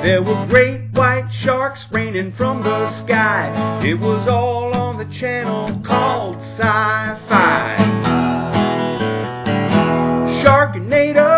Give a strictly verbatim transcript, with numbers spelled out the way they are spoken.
There were great white sharks raining from the sky. It was all on the channel called Sci-Fi. Sharknado.